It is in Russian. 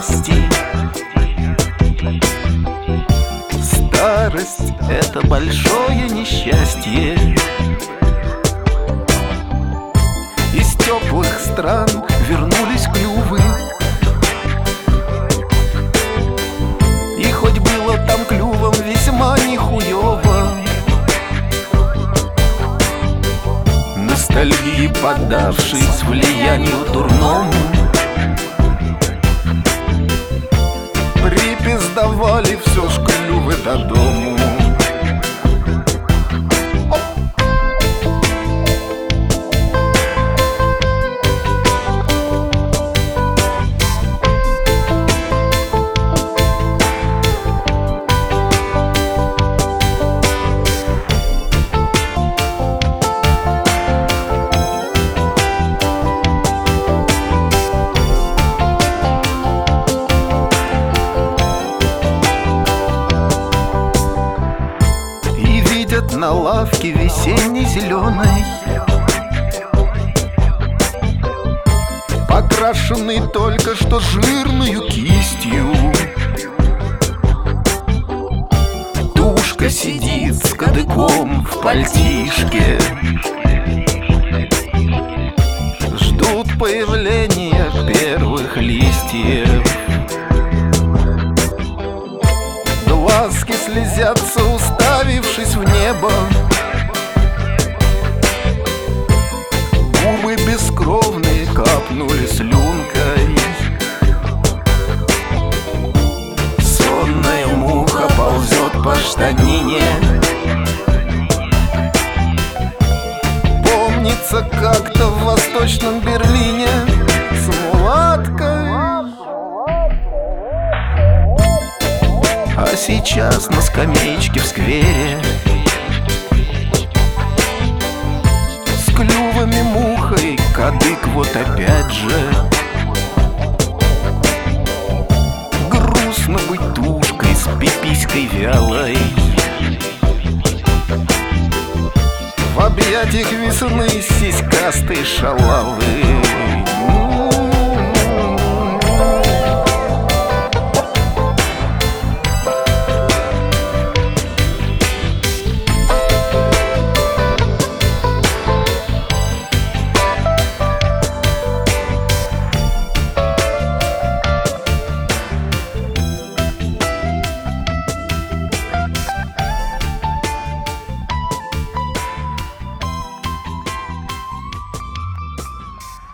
старости. Старость — это большое несчастье. Из теплых стран вернулись клювы, и хоть было там клювом весьма нехуёво, ностальгии поддавшись влиянию дурному, припиздавали все ж клювы до дому. На лавке весенней зеленой, покрашенный только что жирную кистью, тушка сидит с кадыком в пальтишке, ждут появления первых листьев. Глазки слезятся, уставившись в небо, губы бескровные капнули слюнкой. Сонная муха ползет по штанине. Помнится как-то в Восточном Берлине с мулаткой. А сейчас на скамеечке в сквере с клювами мухой кадык вот опять же. Грустно быть тушкой с пиписькой вялой в объятиях весны сиськастой шалавы.